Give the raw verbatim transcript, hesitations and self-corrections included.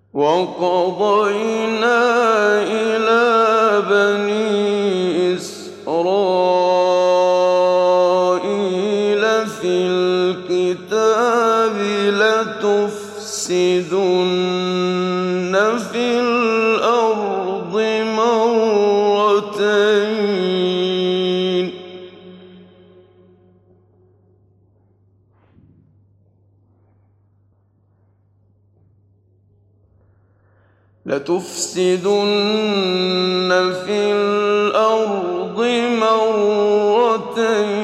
وَقَضَيْنَا إِلَىٰ بَنِي إِسْرَائِيلَ فِي الْكِتَابِ لَتُفْسِدُنَّ فِي الْأَرْضِ مَرَّتَيْنِ لَتُفْسِدُنَّ فِي الْأَرْضِ مَرَّتَيْنِ